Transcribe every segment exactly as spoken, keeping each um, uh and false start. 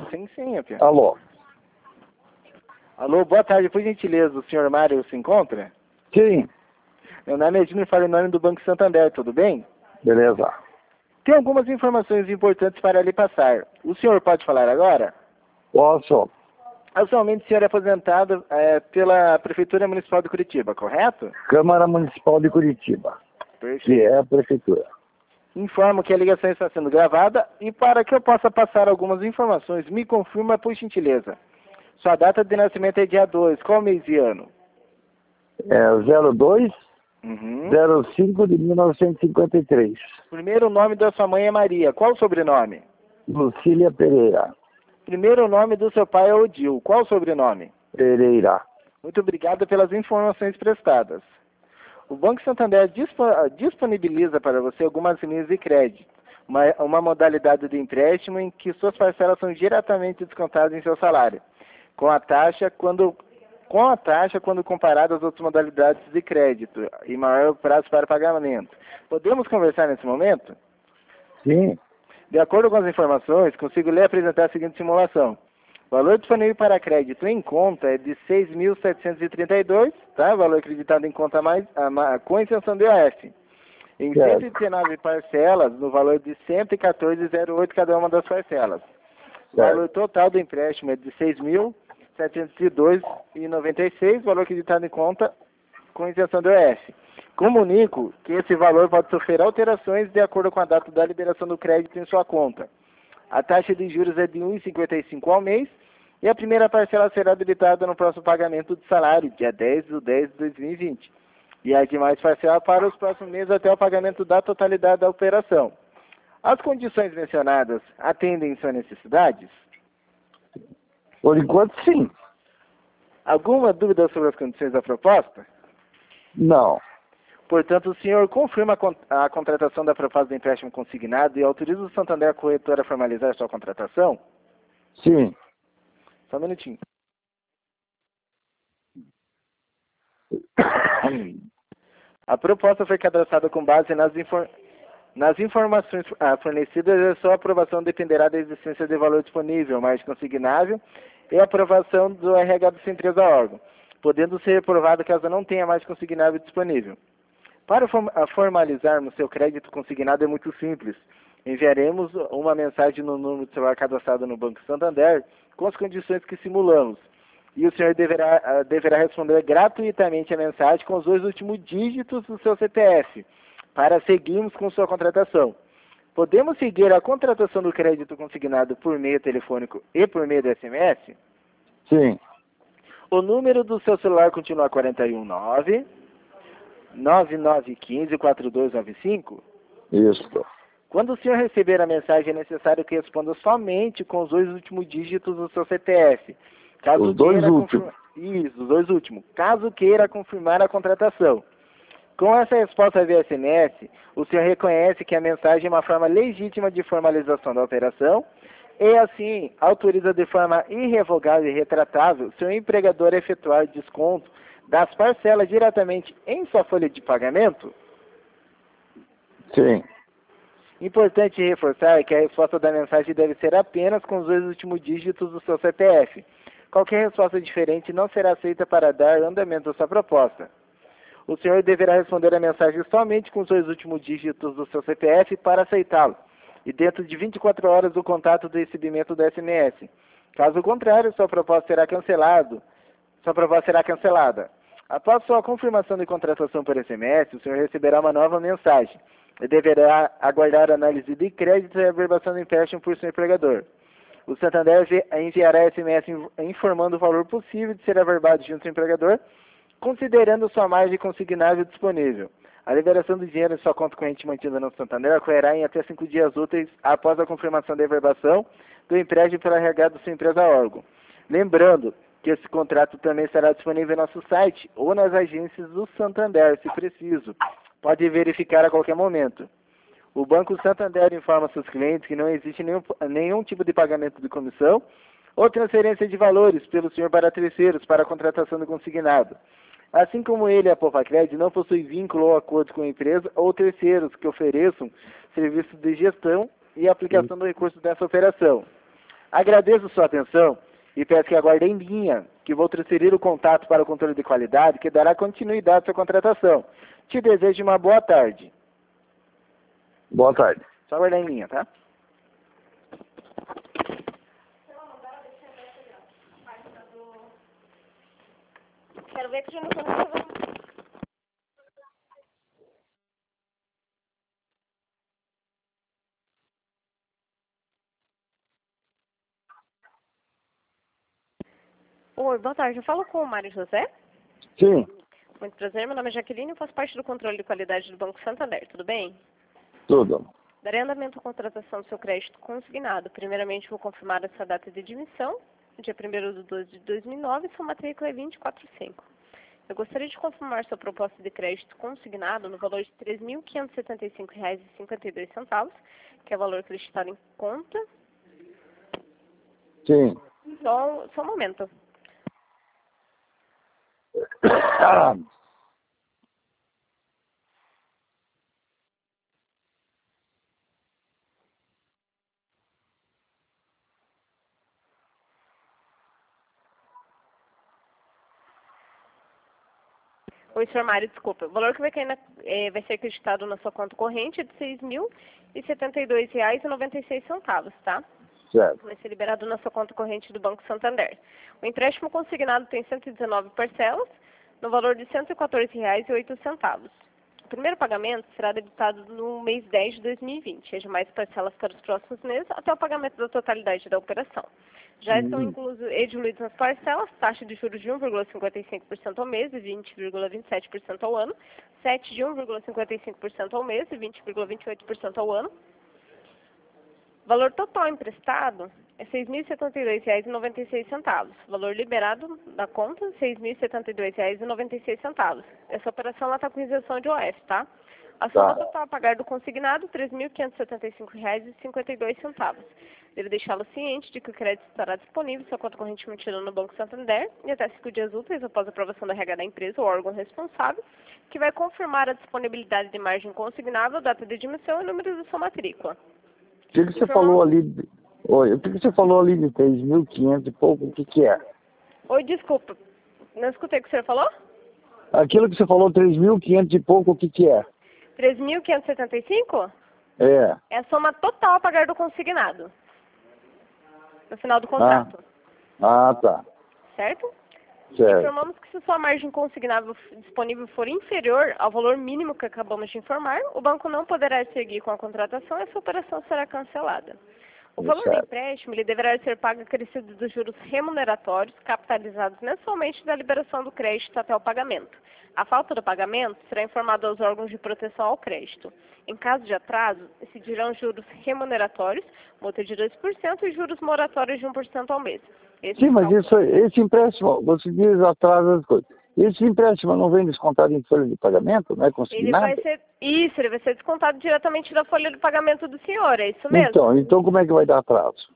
sem senha, Pia. Alô? Alô, boa tarde, por gentileza, o senhor Mário se encontra? Sim. Meu nome é Edno e falo em nome do Banco Santander, tudo bem? Beleza. Tem algumas informações importantes para lhe passar. O senhor pode falar agora? Posso? Atualmente o senhor é aposentado é, pela Prefeitura Municipal de Curitiba, correto? Câmara Municipal de Curitiba, Perfeito. que é a prefeitura. Informo que a ligação está sendo gravada e para que eu possa passar algumas informações, me confirma por gentileza. Sua data de nascimento é dia dois, qual mês e ano? É zero dois Uhum. zero cinco de mil novecentos e cinquenta e três. Primeiro nome da sua mãe é Maria, qual o sobrenome? Lucília Pereira. Primeiro nome do seu pai é Odil, qual o sobrenome? Pereira. Muito obrigado pelas informações prestadas. O Banco Santander disponibiliza para você algumas linhas de crédito, uma, uma modalidade de empréstimo em que suas parcelas são diretamente descontadas em seu salário, com a taxa quando, com a taxa quando comparada às outras modalidades de crédito e maior prazo para pagamento. Podemos conversar nesse momento? Sim. De acordo com as informações, consigo lhe apresentar a seguinte simulação. O valor disponível para crédito em conta é de seis mil setecentos e trinta e dois, tá? O valor acreditado em conta mais, a, com isenção de I O F. Em Certo. cento e dezenove parcelas, no valor de cento e quatorze vírgula zero oito cada uma das parcelas. O valor total do empréstimo é de seis mil setecentos e dois vírgula noventa e seis, valor acreditado em conta com isenção de I O F. Comunico que esse valor pode sofrer alterações de acordo com a data da liberação do crédito em sua conta. A taxa de juros é de um vírgula cinquenta e cinco ao mês e a primeira parcela será habilitada no próximo pagamento de salário, dia dez de dez de dois mil e vinte. E as demais parcelas para os próximos meses até o pagamento da totalidade da operação. As condições mencionadas atendem suas necessidades? Por enquanto, sim. Alguma dúvida sobre as condições da proposta? Não. Portanto, o senhor confirma a, con a contratação da proposta de empréstimo consignado e autoriza o Santander Corretora a formalizar sua contratação? Sim. Só um minutinho. A proposta foi cadastrada com base nas, infor nas informações ah, fornecidas e a sua aprovação dependerá da existência de valor disponível, margem consignável e aprovação do R H da sua empresa órgão, podendo ser reprovado caso não tenha mais consignável disponível. Para formalizarmos seu crédito consignado é muito simples. Enviaremos uma mensagem no número de celular cadastrado no Banco Santander com as condições que simulamos. E o senhor deverá, deverá responder gratuitamente a mensagem com os dois últimos dígitos do seu C P F, para seguirmos com sua contratação. Podemos seguir a contratação do crédito consignado por meio telefônico e por meio do S M S? Sim. O número do seu celular continua quarenta e um nove, nove nove um cinco, quatro dois nove cinco? Isso. Quando o senhor receber a mensagem, é necessário que responda somente com os dois últimos dígitos do seu C P F. Caso Os dois queira últimos. Isso, os dois últimos. Caso queira confirmar a contratação. Com essa resposta via S M S, o senhor reconhece que a mensagem é uma forma legítima de formalização da operação e, assim, autoriza de forma irrevogável e retratável seu empregador a efetuar desconto das parcelas diretamente em sua folha de pagamento? Sim. Importante reforçar que a resposta da mensagem deve ser apenas com os dois últimos dígitos do seu C P F. Qualquer resposta diferente não será aceita para dar andamento à sua proposta. O senhor deverá responder a mensagem somente com os dois últimos dígitos do seu C P F para aceitá-lo, e dentro de vinte e quatro horas do contato de recebimento do S M S. Caso contrário, sua proposta será cancelada. Sua proposta será cancelada. Após sua confirmação de contratação por S M S, o senhor receberá uma nova mensagem e deverá aguardar a análise de crédito e a averbação do empréstimo por seu empregador. O Santander enviará S M S informando o valor possível de ser averbado junto ao empregador, considerando sua margem consignável disponível. A liberação do dinheiro em sua conta corrente mantida no Santander ocorrerá em até cinco dias úteis após a confirmação da averbação do empréstimo pela R H da sua empresa órgão. Lembrando que esse contrato também estará disponível em nosso site ou nas agências do Santander, se preciso. Pode verificar a qualquer momento. O Banco Santander informa seus clientes que não existe nenhum, nenhum tipo de pagamento de comissão ou transferência de valores pelo senhor para terceiros para a contratação do consignado. Assim como ele, a Povacred, não possui vínculo ou acordo com a empresa ou terceiros que ofereçam serviços de gestão e aplicação do recurso dessa operação. Agradeço sua atenção e peço que aguarde em linha, que vou transferir o contato para o controle de qualidade que dará continuidade à sua contratação. Te desejo uma boa tarde. Boa tarde. Só aguardar em linha, tá? Quero ver que já não conseguiu. Oi, boa tarde. Eu falo com o Mário José. Sim, Muito prazer, meu nome é Jaqueline, eu faço parte do controle de qualidade do Banco Santander, tudo bem? tudo. Darei andamento à contratação do seu crédito consignado. Primeiramente, vou confirmar essa data de admissão, dia primeiro de doze de dois mil e nove, sua matrícula é vinte e quatro cinco. Eu gostaria de confirmar sua proposta de crédito consignado no valor de três mil quinhentos e setenta e cinco reais e cinquenta e dois centavos, que é o valor acreditado em conta. Sim. Só, só um momento. Oi, senhor Mário, desculpa. O valor que vai, cair na, eh, vai ser acreditado na sua conta corrente é de seis mil e setenta e dois reais e noventa e seis centavos, tá? Certo. Vai ser liberado na sua conta corrente do Banco Santander. O empréstimo consignado tem cento e dezenove parcelas, no valor de cento e quatorze reais e oito centavos. O primeiro pagamento será debitado no mês dez de dois mil e vinte, e as demais parcelas para os próximos meses até o pagamento da totalidade da operação. Já estão Hum. inclusos e diluídos nas parcelas, taxa de juros de um vírgula cinquenta e cinco por cento ao mês e vinte vírgula vinte e sete por cento ao ano, sete de um vírgula cinquenta e cinco por cento ao mês e vinte vírgula vinte e oito por cento ao ano. Valor total emprestado é seis mil e setenta e dois reais e noventa e seis centavos. Valor liberado da conta, seis mil e setenta e dois reais e noventa e seis centavos. Essa operação está com isenção de O F, tá? A soma Tá. total a pagar do consignado, três mil quinhentos e setenta e cinco reais e cinquenta e dois centavos. Devo deixá-lo ciente de que o crédito estará disponível em sua conta corrente mantida no Banco Santander e até cinco dias úteis após a aprovação da R H da empresa ou órgão responsável, que vai confirmar a disponibilidade de margem consignável, data de admissão e número de sua matrícula. O que, que você falou ali? de- Oi, o que, que você falou ali de três mil e quinhentos e pouco? O que, que é? Oi, desculpa. Não escutei o que o senhor falou? Aquilo que você falou, três mil e quinhentos e pouco, o que, que é? três mil quinhentos e setenta e cinco? É. É a soma total a pagar do consignado. No final do contrato. Ah, tá. Certo? Certo. Informamos que se sua margem consignável disponível for inferior ao valor mínimo que acabamos de informar, o banco não poderá seguir com a contratação e essa operação será cancelada. O valor do Certo. empréstimo ele deverá ser pago acrescido dos juros remuneratórios capitalizados mensalmente da liberação do crédito até o pagamento. A falta do pagamento será informada aos órgãos de proteção ao crédito. Em caso de atraso, incidirão juros remuneratórios, multa de dois por cento e juros moratórios de um por cento ao mês. Esses Sim, mas são- isso, esse empréstimo, você diz atrás das coisas. Esse empréstimo não vem descontado em folha de pagamento, não é Ele consignado? vai ser, isso, ele vai ser descontado diretamente da folha de pagamento do senhor, é isso mesmo? Então, então como é que vai dar atraso?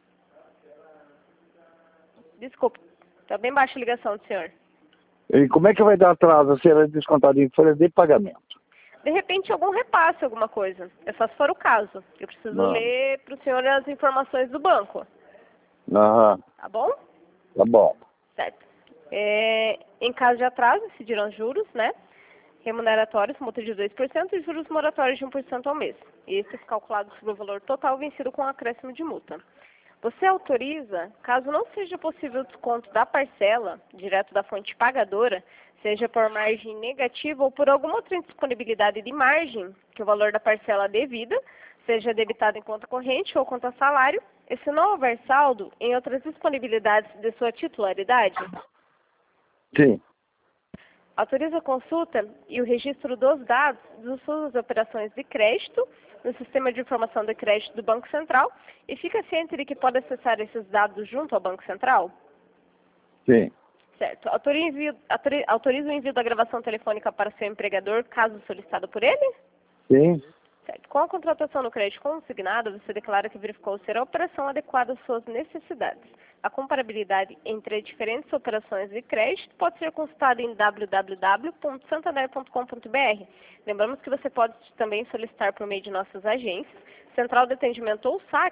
Desculpa, está bem baixa a ligação do senhor. E como é que vai dar atraso se ela é descontada em folha de pagamento? De repente, algum repasse, alguma coisa. É só se for o caso. Eu preciso Não. ler para o senhor as informações do banco, Aham, tá bom? tá bom. Certo. É, em caso de atraso, incidirão juros, né? Remuneratórios, multa de dois por cento e juros moratórios de um por cento ao mês. Esses calculados sobre o valor total vencido com acréscimo de multa. Você autoriza, caso não seja possível o desconto da parcela, direto da fonte pagadora, seja por margem negativa ou por alguma outra indisponibilidade de margem, que o valor da parcela devida seja debitado em conta corrente ou conta salário, e se não houver saldo em outras disponibilidades de sua titularidade, Sim, autoriza a consulta e o registro dos dados das suas operações de crédito no Sistema de Informação de Crédito do Banco Central e fica ciente de que pode acessar esses dados junto ao Banco Central? sim. Certo. Autoriza, envio- autori- autoriza o envio da gravação telefônica para seu empregador, caso solicitado por ele? Sim, Certo. Com a contratação no crédito consignado, você declara que verificou ser a operação adequada às suas necessidades. A comparabilidade entre as diferentes operações de crédito pode ser consultada em w w w ponto santander ponto com ponto b r. Lembramos que você pode também solicitar por meio de nossas agências, Central de Atendimento ou S A C,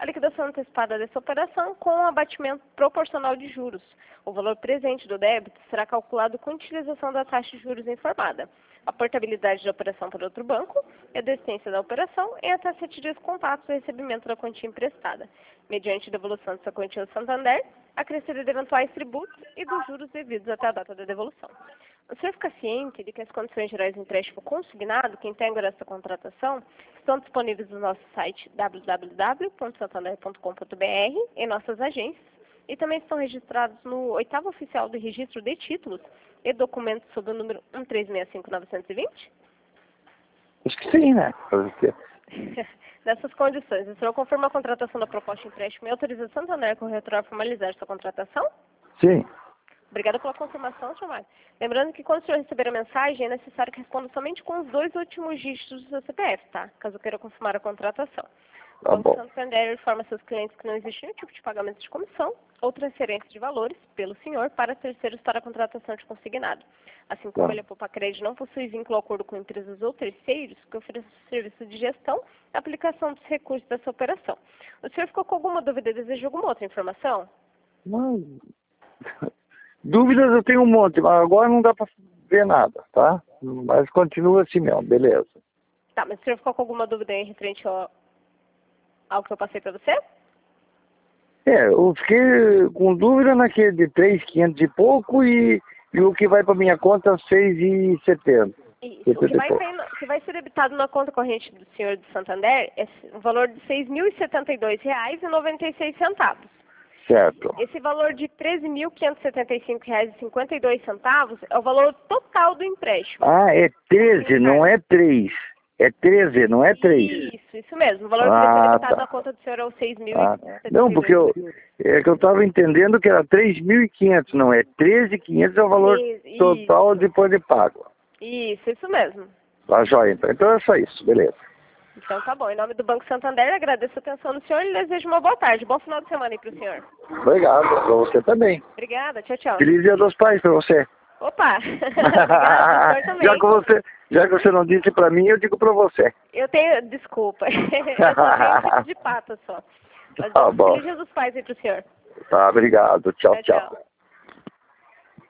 a liquidação antecipada dessa operação com um abatimento proporcional de juros. O valor presente do débito será calculado com utilização da taxa de juros informada, a portabilidade da operação para outro banco e a decência da operação em até sete dias contatos do recebimento da quantia emprestada, mediante devolução dessa quantia ao Santander, acrescida de eventuais tributos e dos juros devidos até a data da devolução. O senhor fica ciente de que as condições gerais do empréstimo consignado que integram essa contratação estão disponíveis no nosso site w w w ponto santander ponto com ponto b r, em nossas agências, e também estão registrados no oitavo oficial do registro de títulos e documentos sob o número um três seis cinco nove dois zero? Acho que sim, né? Nessas condições, o senhor confirma a contratação da proposta de empréstimo e autoriza a Santander Corretora a formalizar sua contratação? Sim. Obrigada pela confirmação, senhor Mário. Lembrando que quando o senhor receber a mensagem, é necessário que responda somente com os dois últimos dígitos do seu C P F, tá? Caso queira confirmar a contratação. O Tá Banco bom. Santander informa seus clientes que não existe nenhum tipo de pagamento de comissão ou transferência de valores pelo senhor para terceiros para a contratação de consignado. Assim como Tá. ele, a Poupa Crédito, não possui vínculo ou acordo com empresas ou terceiros que ofereçam serviço de gestão e aplicação dos recursos dessa operação. O senhor ficou com alguma dúvida e deseja alguma outra informação? Mas... Dúvidas eu tenho um monte, mas agora não dá para ver nada, tá? Mas continua assim mesmo, beleza. Tá, mas o senhor ficou com alguma dúvida em referente ao, ao que eu passei para você? É, eu fiquei com dúvida naquele de três mil e quinhentos e pouco e, e o que vai para minha conta seis mil e setenta. Isso. O que vai, cair no- que vai ser debitado na conta corrente do senhor de Santander é um valor de seis mil e setenta e dois reais e noventa e seis centavos. Certo. Esse valor de treze mil quinhentos e setenta e cinco reais e cinquenta e dois centavos é o valor total do empréstimo. Ah, é treze, não é três. É treze, não é três. Isso, isso mesmo. O valor que vai ser Ah, debitado tá. na conta do senhor é o seis mil Ah, e setenta e dois. não, porque eu, é que eu estava entendendo que era três mil e quinhentos, não é treze mil e quinhentos é o valor Isso, total depois de pago. Isso, isso mesmo. Tá joia, então. Então é só isso, beleza. Então tá bom. Em nome do Banco Santander, agradeço a atenção do senhor e desejo uma boa tarde. Bom final de semana aí pro senhor. Obrigado, pra você também. Obrigada, tchau, tchau. Feliz Dia dos Pais pra você. Opa! Obrigada, o senhor também. já, que você já que você não disse pra mim, eu digo pra você. Eu tenho, desculpa, eu só tenho um tipo de pata só. Mas Tá bom. Feliz Dia dos Pais aí pro senhor. Tá, obrigado. Tchau, Tchau, tchau. tchau.